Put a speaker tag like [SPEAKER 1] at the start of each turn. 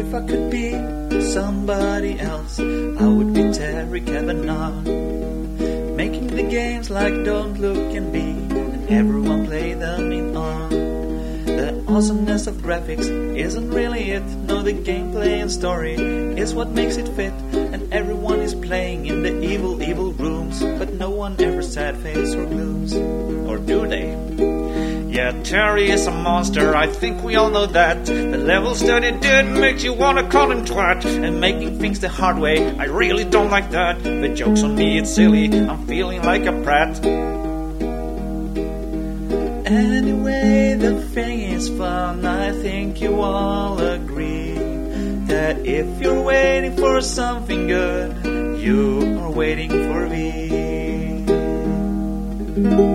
[SPEAKER 1] if I could be somebody else, I would be Terry Kavanagh, making the games like Don't Look and Be, and everyone play them in on. The awesomeness of graphics isn't really it. No, the gameplay and story is what makes it fit. And everyone is playing in the evil, evil rooms, but no one ever sad face or glooms. Or do they? Yeah, Terry is a monster, I think we all know that. The levels that he did makes you wanna call him twat. And making things the hard way, I really don't like that. But joke's on me, it's silly, I'm feeling like a brat. Anyway, the thing is fun, I think you all agree that if you're waiting for something good, you are waiting for me.